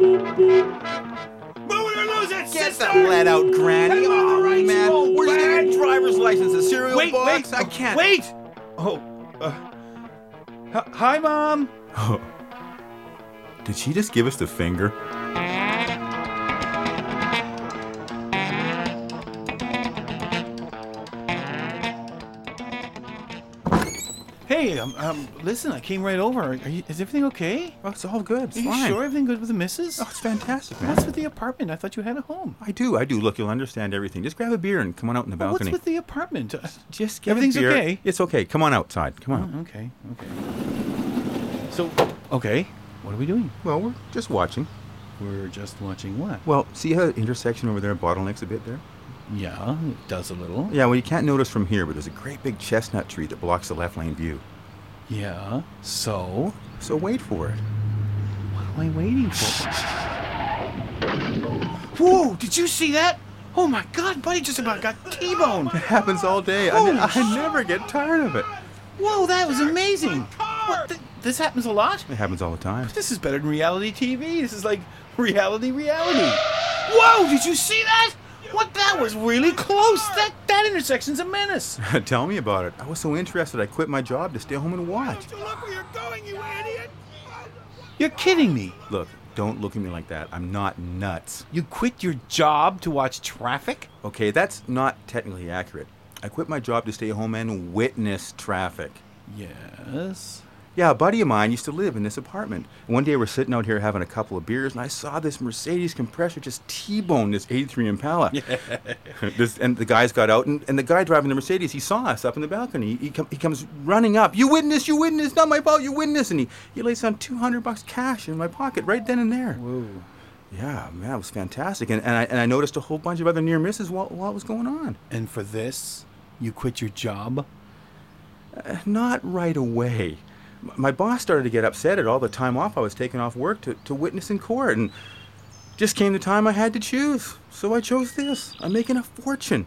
Move it or lose it, Get sister! the lead out, Granny. Get on the Oh, right, man. you old Where's bag. your driver's license? A cereal box? Wait! I can't. Wait! Oh, hi, Mom. Oh. Did she just give us the finger? Hey, listen, I came right over. Is everything okay? Oh, it's all good. It's Are you fine. sure everything good with the missus? Oh, it's fantastic, man. What's with the apartment? I thought you had a home. I do. Look, you'll understand everything. Just grab a beer and come on out in the balcony. What's with the apartment? Just get Everything's a beer. okay? It's okay. Come on outside. Come on. Okay. So, okay, what are we doing? Well, we're just watching. We're just watching what? Well, see how the intersection over there bottlenecks a bit there? Yeah, it does a little. Yeah, well, you can't notice from here, but there's a great big chestnut tree that blocks the left lane view. Yeah, so? So wait for it. What am I waiting for? Whoa, did you see that? Oh my God, Buddy just about got T-boned. It happens all day. Holy I never get tired of it. Whoa, that was amazing. What, this happens a lot? It happens all the time. This is better than reality TV. This is like reality. Whoa, did you see that? What, that was really close. That intersection's a menace. Tell me about it. I was so interested I quit my job to stay home and watch. Don't you look where you're going, you idiot. You're kidding me. Look, don't look at me like that. I'm not nuts. You quit your job to watch traffic? Okay, that's not technically accurate. I quit my job to stay home and witness traffic. Yes. Yeah, a buddy of mine used to live in this apartment. One day we're sitting out here having a couple of beers, and I saw this Mercedes compressor just T-bone this 83 Impala. And the guys got out, and the guy driving the Mercedes, he saw us up in the balcony. He comes running up. You witness, not my fault, you witness. And he lays down $200 cash in my pocket right then and there. Whoa. Yeah, man, it was fantastic. And I noticed a whole bunch of other near misses while it was going on. And for this, you quit your job? Not right away. My boss started to get upset at all the time off I was taking off work to witness in court, and just came the time I had to choose. So I chose this. I'm making a fortune.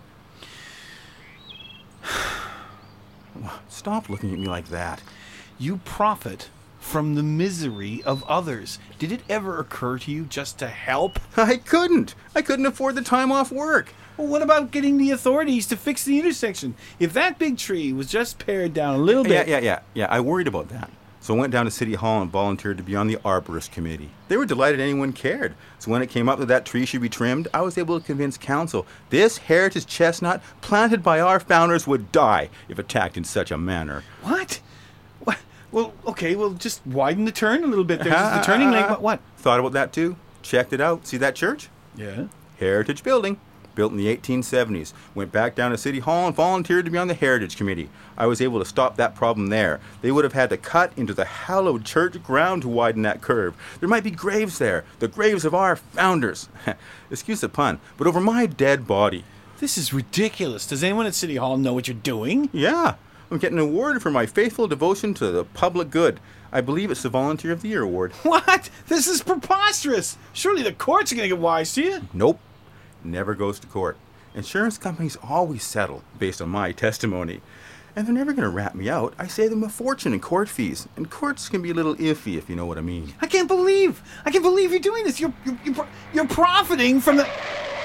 Stop looking at me like that. You profit from the misery of others. Did it ever occur to you just to help? I couldn't afford the time off work. Well, what about getting the authorities to fix the intersection? If that big tree was just pared down a little bit... Yeah, I worried about that. So I went down to City Hall and volunteered to be on the arborist committee. They were delighted anyone cared. So when it came up that tree should be trimmed, I was able to convince council this heritage chestnut planted by our founders would die if attacked in such a manner. What? Well, okay, well, just widen the turn a little bit. There's the turning lane. What? Thought about that too. Checked it out. See that church? Yeah. Heritage building. Built in the 1870s. Went back down to City Hall and volunteered to be on the Heritage Committee. I was able to stop that problem there. They would have had to cut into the hallowed church ground to widen that curve. There might be graves there. The graves of our founders. Excuse the pun, but over my dead body. This is ridiculous. Does anyone at City Hall know what you're doing? Yeah. I'm getting an award for my faithful devotion to the public good. I believe it's the Volunteer of the Year award. What? This is preposterous. Surely the courts are going to get wise to you. Nope. Never goes to court. Insurance companies always settle based on my testimony. And they're never going to rat me out. I save them a fortune in court fees. And courts can be a little iffy if you know what I mean. I can't believe you're doing this. You're profiting from the...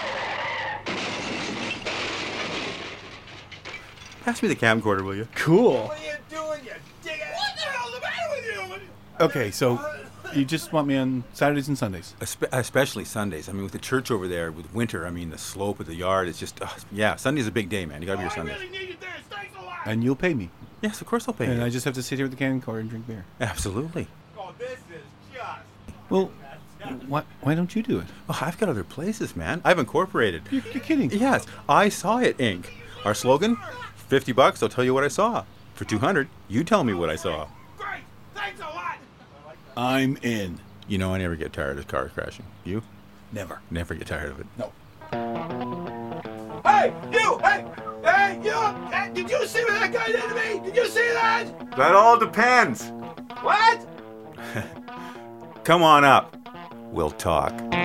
Pass me the camcorder, will you? Cool. What are you doing, you dickhead? What the hell's the matter with you? Okay, so you just want me on Saturdays and Sundays? Especially Sundays. I mean, with the church over there, with winter, I mean, the slope of the yard, it's just, yeah, Sunday's a big day, man. You gotta be here Sundays. I really need you there. Thanks a lot. And you'll pay me. Yes, of course I'll pay And you. I just have to sit here with the camcorder and drink beer. Absolutely. Oh, this is just... Well, why don't you do it? Well, I've got other places, man. I've incorporated. You're kidding. Yes, I saw it, Inc. Our slogan, $50, I'll tell you what I saw. For $200, you tell me what I saw. Great. Thanks a lot. I'm in. You know I never get tired of cars crashing. You? Never. Never get tired of it. No. Hey, you! Hey, you! Hey, did you see what that guy did to me? Did you see that? That all depends. What? Come on up. We'll talk.